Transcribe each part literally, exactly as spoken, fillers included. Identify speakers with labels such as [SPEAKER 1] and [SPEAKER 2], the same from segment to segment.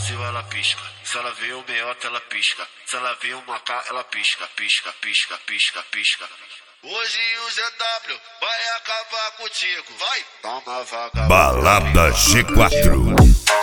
[SPEAKER 1] fuzil, ela pisca. Se ela vê o meiota, ela pisca. Se ela vê o macá, ela pisca, pisca, pisca, pisca, pisca. Hoje o Z W vai acabar contigo. Vai! Dá uma vaga.
[SPEAKER 2] Balada G quatro.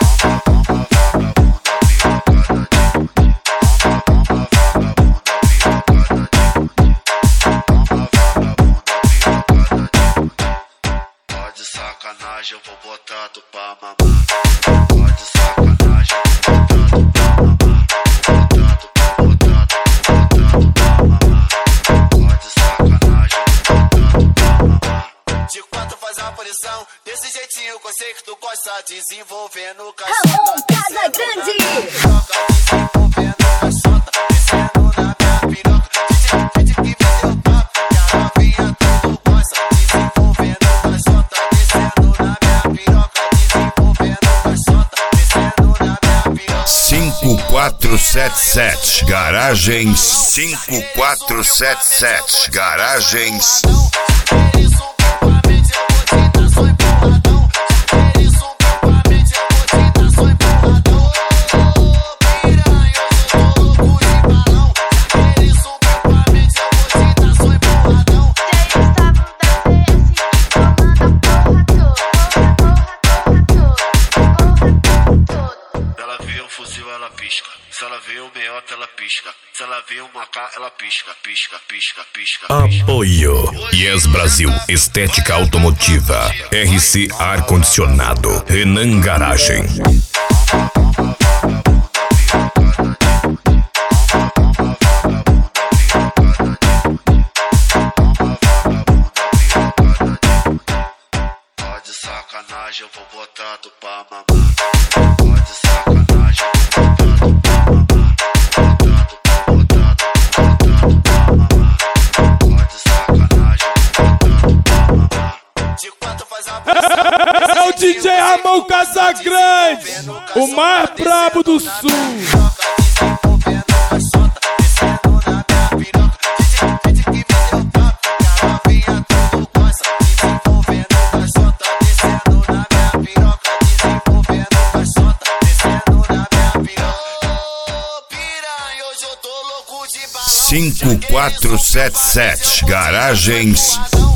[SPEAKER 1] Pode sacanagem, eu vou botar tu pra mamar. Pode sacanagem, eu vou botar tu pra mamar. Botar tu pra botar tu pra botar tu pra mamar. Pode sacanagem, eu vou botar tu pra mamar.
[SPEAKER 3] De quatro faz a aparição, desse jeitinho que eu sei que tu gosta, desenvolvendo o caixota.
[SPEAKER 4] Alô, Casa Grande!
[SPEAKER 3] Desenvolvendo o caixota, descendo na minha piroca. Gente que vendeu o papo, que a novinha tudo gosta. Desenvolvendo o caixota, descendo na minha piroca. Desenvolvendo o caixota, descendo na minha piroca.
[SPEAKER 2] cinco quatro sete sete Garagens cinco quatro sete sete Garagens.
[SPEAKER 1] Ela pisca. Se ela vê o meiota, ela pisca. Se ela vê o macá, ela pisca, pisca, pisca, pisca, pisca.
[SPEAKER 2] Apoio Yes Brasil Estética Automotiva, R C Ar Condicionado, Renan Garagem.
[SPEAKER 1] Pode sacanagem, eu vou botar tu pra mamar. Pode sacanagem, eu vou botar tu pra mamar. Botar tu pra botar tu pra botar tu pra mamar. Pode sacanagem, eu vou botar tu pra mamar.
[SPEAKER 3] De quatro faz a
[SPEAKER 5] É o D J Ramon Casagrande, o mais brabo do sul.
[SPEAKER 2] cinco quatro sete sete Garagens.